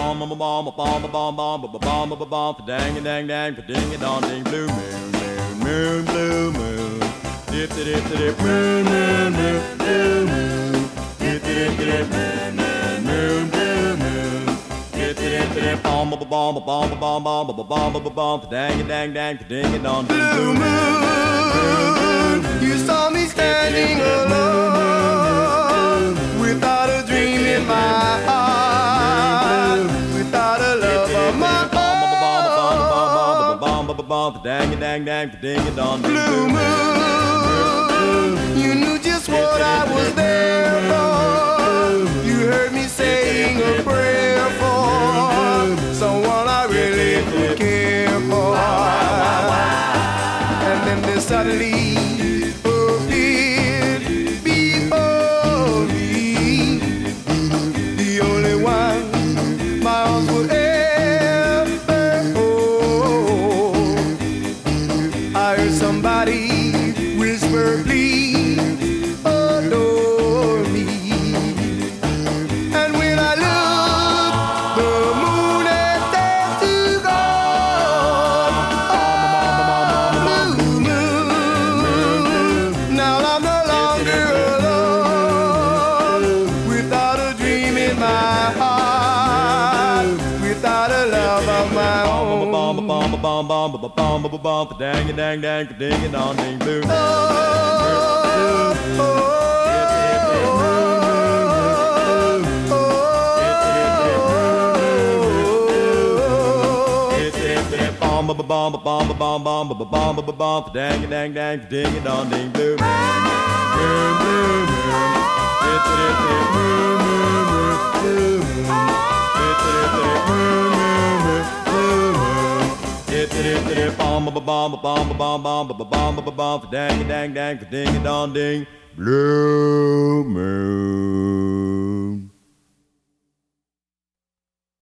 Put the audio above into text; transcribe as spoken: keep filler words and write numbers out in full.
bomb, bomb, bomb, bomb, bomb, bomb, bomb, bomb, bomb, dang, dang, dang, ding, dong, ding, blue moon, moon, moon, blue moon, dip, dip, dip, moon, moon, moon, blue moon, dip, dip, dip, moon, moon, moon, blue moon, dip, dip, dip, bomb, bomb, bomb, bomb, bomb, bomb, bomb, bomb, bomb, dang, dang, dang, ding, dong, ding, blue moon, you saw me standing alone without a dream in my heart, without a love of my own. Dang, dang, dang, ding, dong, ding, blue moon, you knew just what I was there for. You heard me saying a prayer for someone I really could care for. And then there suddenly appeared before me the only one my arms would ever hold. I heard somebody whisper, please adore me. And when I looked, the moon had turned to gold. Oh, blue moon, now I'm no longer alone, without a dream in my heart, without a love of my own. bomb, bomb, bomb, bomb, bomb, bomb, bomb, bomb, dang, dang, dang, ding, dong, ding, blue moon. Oh, oh, bomb, bomb, bomb, bomb, bomb, bomb, bomb, bomb, bomb, dang, dang, dang, ding, dong, ding, blue moon, moon, blue moon, dip, dip, dip, moon, moon, moon, blue moon, dip, dip, dip, moon, moon, moon, blue moon, dip, dip, dip, bomb, bomb, bomb, bomb, bomb, bomb, bomb, bomb, bomb, dang, dang, dang, ding, dong, ding, blue moon.